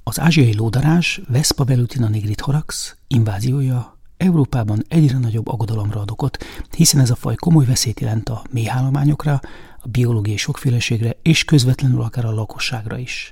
Az ázsiai lódarázs Vespa velutina nigrithorax inváziója Európában egyre nagyobb aggodalomra ad okot, hiszen ez a faj komoly veszélyt jelent a méhállományokra, a biológiai sokféleségre és közvetlenül akár a lakosságra is.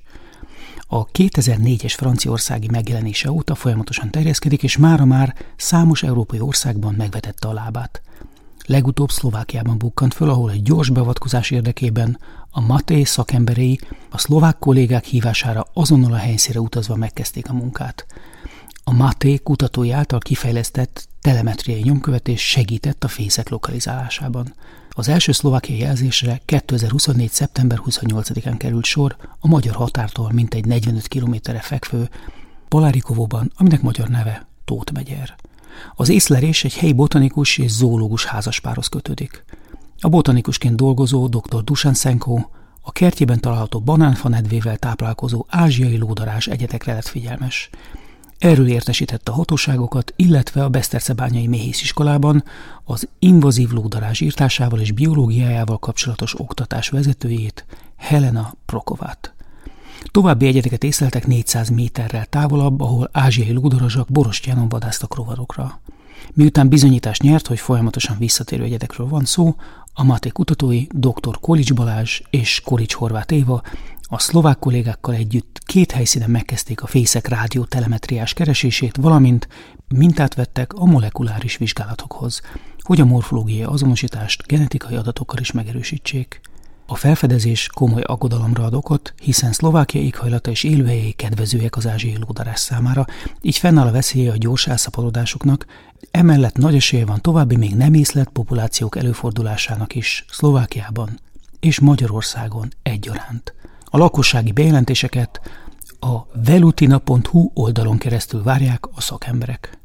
A 2004-es franciaországi megjelenése óta folyamatosan terjeszkedik, és mára már számos európai országban megvetette a lábát. Legutóbb Szlovákiában bukkant föl, ahol egy gyors beavatkozás érdekében a Maté szakemberei a szlovák kollégák hívására azonnal a helyszínre utazva megkezdték a munkát. A Maté kutatói által kifejlesztett telemetriai nyomkövetés segített a fészek lokalizálásában. Az első szlovákiai jelzésre 2024. szeptember 28-án került sor a magyar határtól mintegy 45 kilométerre fekvő Polarikovóban, aminek magyar neve Tóth megyer. Az észlelés egy helyi botanikus és zoológus házaspárhoz kötődik. A botanikusként dolgozó dr. Dusan Szenko a kertjében található banánfa nedvével táplálkozó ázsiai lódarázs egyetekre lett figyelmes. Erről értesítette a hatóságokat, illetve a Besztercebányai Méhésziskolában az invazív lódarázs írtásával és biológiájával kapcsolatos oktatás vezetőjét, Helena Prokovát. További egyedeket észleltek 400 méterrel távolabb, ahol ázsiai lódarazsak borostyánon vadásztak rovarokra. Miután bizonyítást nyert, hogy folyamatosan visszatérő egyedekről van szó, a Maté kutatói dr. Kolics Balázs és Kolics Horváth Éva a szlovák kollégákkal együtt 2 helyszínen megkezdték a fészek rádiótelemetriás keresését, valamint mintát vettek a molekuláris vizsgálatokhoz, hogy a morfológiai azonosítást genetikai adatokkal is megerősítsék. A felfedezés komoly aggodalomra ad okot, hiszen Szlovákia éghajlata és élőhelyei kedvezőek az ázsiai lódarázs számára, így fennáll a veszélye a gyors elszaporodásoknak, emellett nagy esélye van további még nem észlelt populációk előfordulásának is Szlovákiában és Magyarországon egyaránt. A lakossági bejelentéseket a velutina.hu oldalon keresztül várják a szakemberek.